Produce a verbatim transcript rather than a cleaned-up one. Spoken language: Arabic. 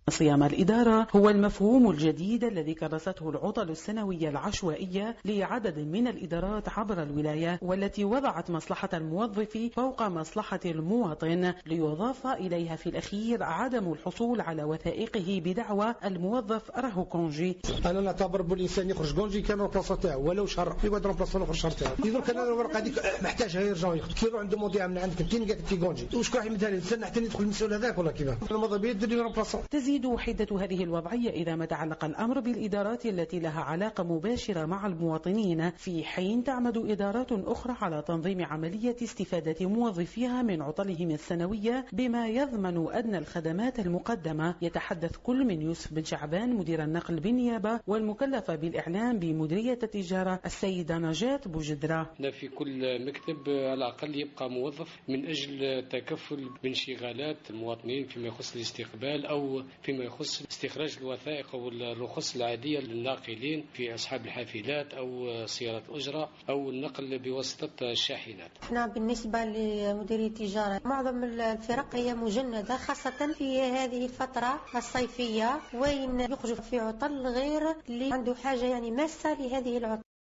صيام الإدارة هو المفهوم الجديد الذي كرسته العطل السنوية العشوائية لعدد من الإدارات عبر الولاية، والتي وضعت مصلحة الموظف فوق مصلحة المواطن، ليضاف إليها في الأخير عدم الحصول على وثائقه بدعوى الموظف راهو كونجي. أنا نعتبر بالإنسان يخرج كونجي كان روبلاصون تاعو ولو شهر يقعد روبلاصون آخر شهر تاعو. إذا كان الورقة هذيك محتاجها يرجعوا ياخذ كيلو عنده موديع من عندك أنت قاعد في كونجي وش راح يمدها لي نستنى حتى يدخل المسؤول هذاك ولا كيفاه؟ الموظف يدير لي روبلاصون. تزيد حدة هذه الوضعية إذا ما تعلق الأمر بالإدارات التي لها علاقة مباشرة مع المواطنين، في حين تعمد إدارات أخرى على تنظيم عملية استفادة موظفيها من عطلهم السنوية بما يضمن أدنى الخدمات المقدمة. يتحدث كل من يوسف بن شعبان مدير النقل بالنيابة والمكلفة بالإعلام بمديرية التجارة السيدة نجاة بوجدرة. في كل مكتب على الأقل يبقى موظف من أجل تكفل بانشغالات المواطنين فيما يخص الاستقبال أو فيما يخص استخراج الوثائق والرخص العادية للناقلين في أصحاب الحافلات أو سيارة أجرة أو النقل بواسطة الشاحنات. احنا بالنسبة لمديرية التجارة معظم الفرق هي مجندة، خاصة في هذه الفترة الصيفية وين يخرج في عطل غير اللي عنده حاجة يعني ماسة لهذه العطل.